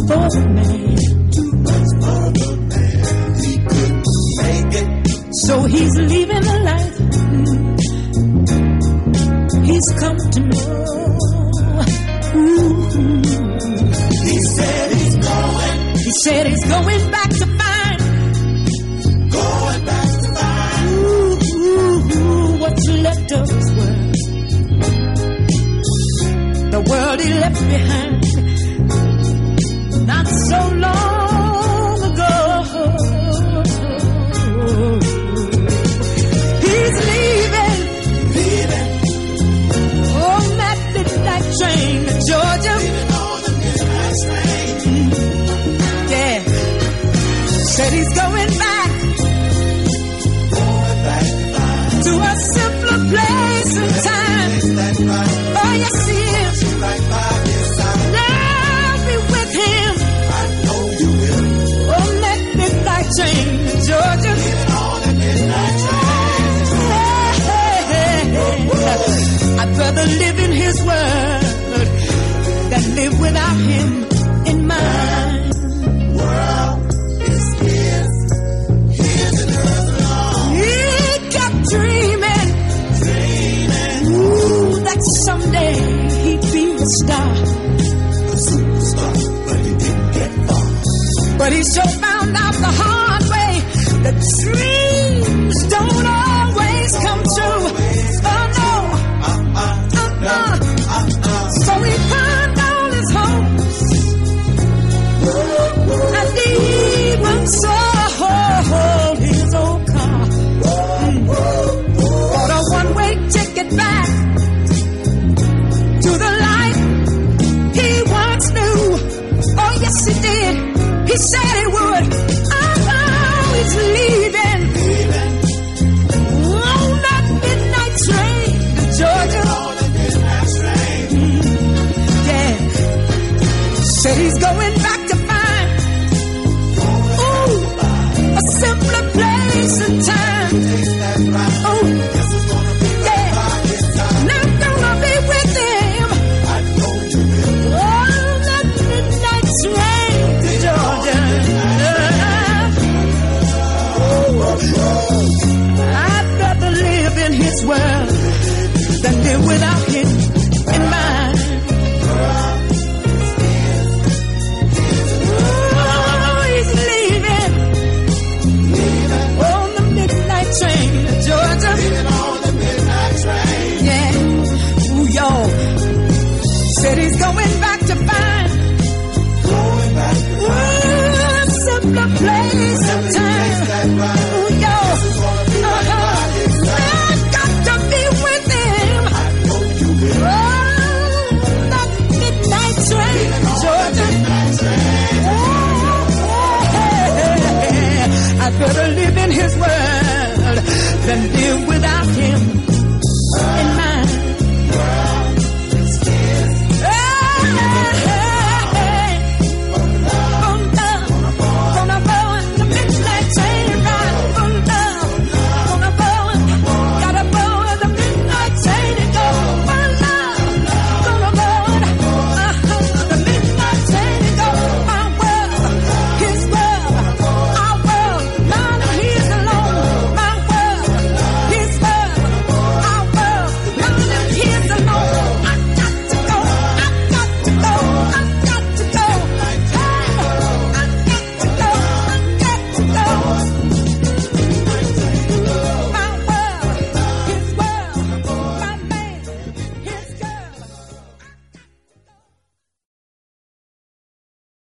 for the man. Too much for the man. He couldn't make it. So he's leaving the life he's come to know. Ooh. He said he's going. He said he's going back to find. Going back to find. Ooh, what's left of his world. The world he left behind not so long ago. He's leaving on that midnight train to Georgia. Leaving on the midnight train. Yeah, said he's going back to a simpler place and time. That's right. Oh, yes, he is. Right by his side. I'll be with him I know you will. on that midnight train to Georgia. Leaving on the midnight train. I'd rather live in his word than live without him in mine. World is his. His and hers alone. He kept dreaming, ooh, that someday he'd be a star. A superstar, but he didn't get far. But he sure found out the hard way that dreams don't always come true. Oh no, So he pawned all his hopes and even sold his old car. Bought a one-way ticket back to the life he once knew. Oh yes he did. He said he would. Oh, he's leaving on that midnight train to Georgia. Yeah, said he's going back to find, ooh, a simpler place and time. Oh, yeah, and I'm gonna be with him on that midnight train to Georgia. I'd rather live in his world than live without him in mine. Oh, he's leaving on the midnight train to Georgia. Yeah, ooh, y'all. Said he's going back to find, ooh, a simpler place and time. Ooh, y'all. I've got to be with him. Oh, that midnight train to Georgia. I'd rather live in his world than live without him